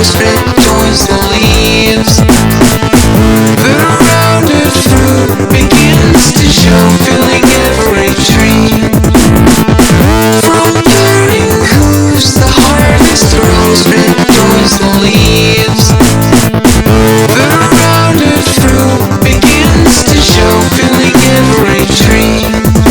grows, red joins the leaves. The rounded fruit begins to show, filling every tree. From bearing hooves the harvest grows, red joins the leaves. The rounded fruit begins to show, filling every tree.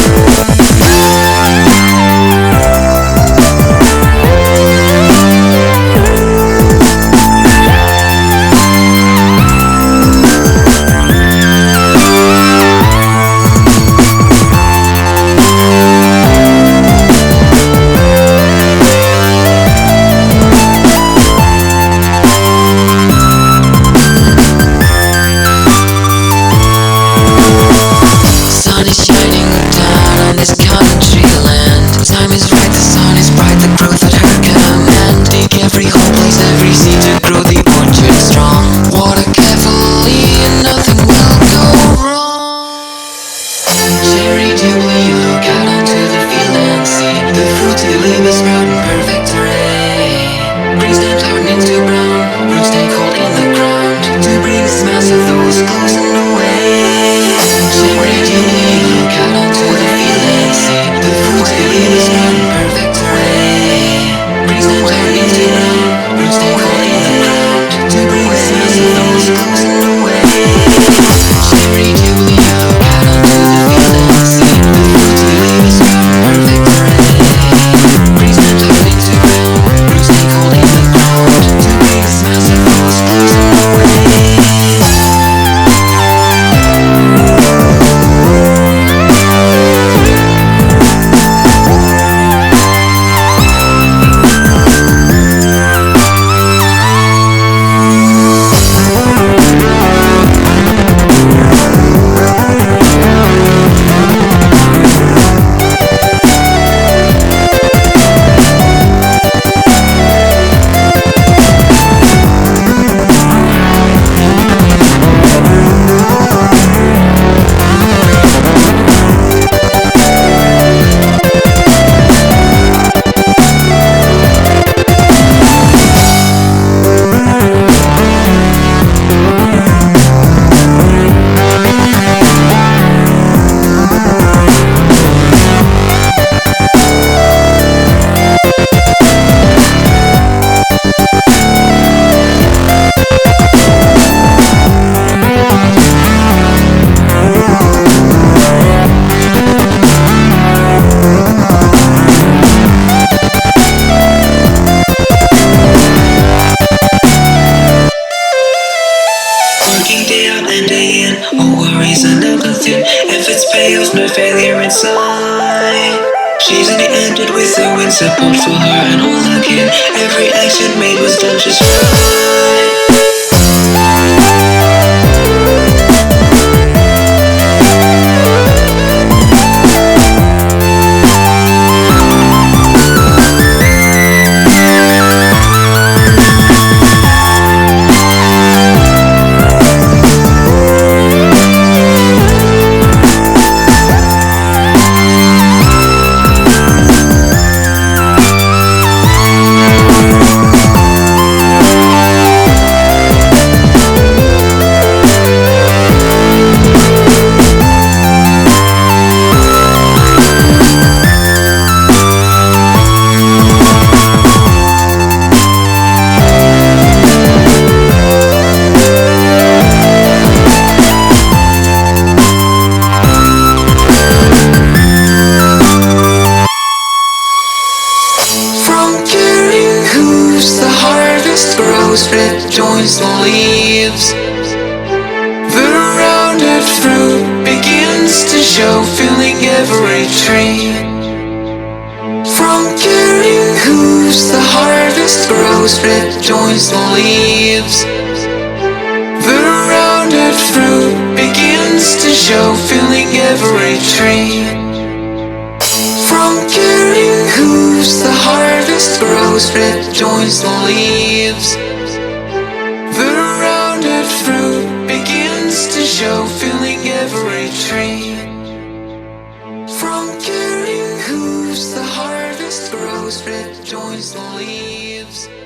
No failure inside. She's only ended with a win, support for her and all again. Every action made was done just right. Red joins the leaves. The rounded fruit begins to show, filling every tree. From bearing hooves the harvest grows, red joins the leaves. The rounded fruit begins to show, filling every tree. From bearing hooves the harvest grows, red joins the leaves. The rounded fruit begins to show, filling every tree. From bearing hooves the harvest grows, red joins the leaves.